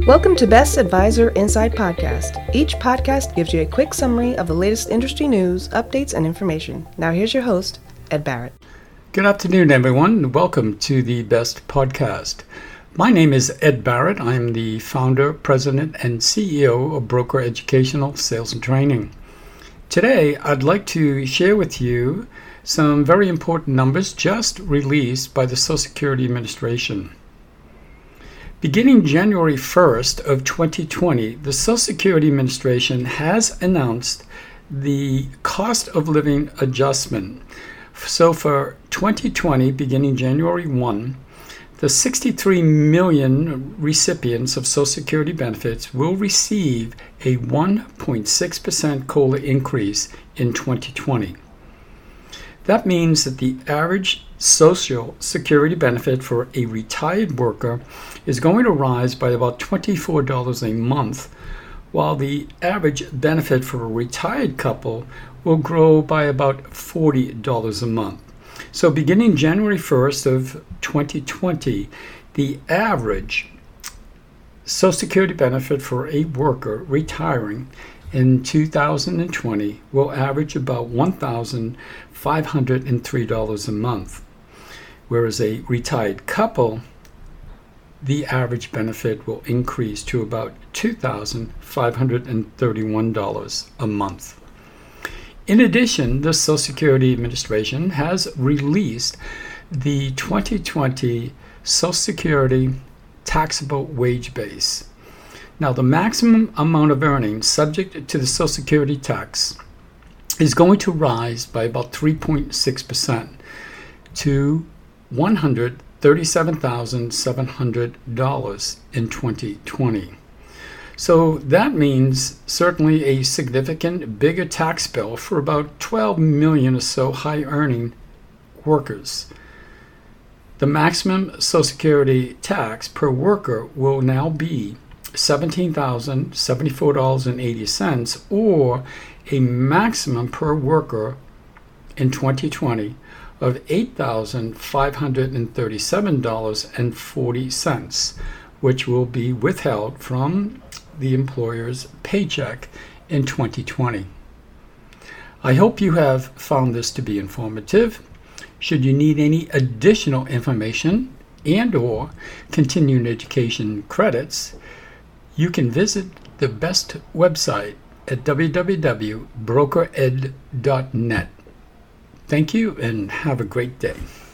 Welcome to Best Advisor Inside Podcast. Each podcast gives you a quick summary of the latest industry news, updates, and information. Now here's your host, Ed Barrett. Good afternoon, everyone, and welcome to the Best Podcast. My name is Ed Barrett. I'm the founder, president, and CEO of Broker Educational Sales and Training. Today, I'd like to share with you some very important numbers just released by the Social Security Administration. Beginning January 1st of 2020, the Social Security Administration has announced the cost of living adjustment. So for 2020, beginning January 1, the 63 million recipients of Social Security benefits will receive a 1.6% COLA increase in 2020. That means that the average Social Security benefit for a retired worker is going to rise by about $24 a month, while the average benefit for a retired couple will grow by about $40 a month. So beginning January 1st of 2020, the average Social Security benefit for a worker retiring in 2020 will average about $1,503 a month, whereas a retired couple, the average benefit will increase to about $2,531 a month. In addition, the Social Security Administration has released the 2020 Social Security taxable wage base. Now, the maximum amount of earnings subject to the Social Security tax is going to rise by about 3.6% to $137,700 in 2020. So that means certainly a significant bigger tax bill for about 12 million or so high-earning workers. The maximum Social Security tax per worker will now be $17,074.80, or a maximum per worker in 2020 of $8,537.40, which will be withheld from the employer's paycheck in 2020. I hope you have found this to be informative. Should you need any additional information and/or continuing education credits, you can visit the BEST website at www.brokered.net. Thank you and have a great day.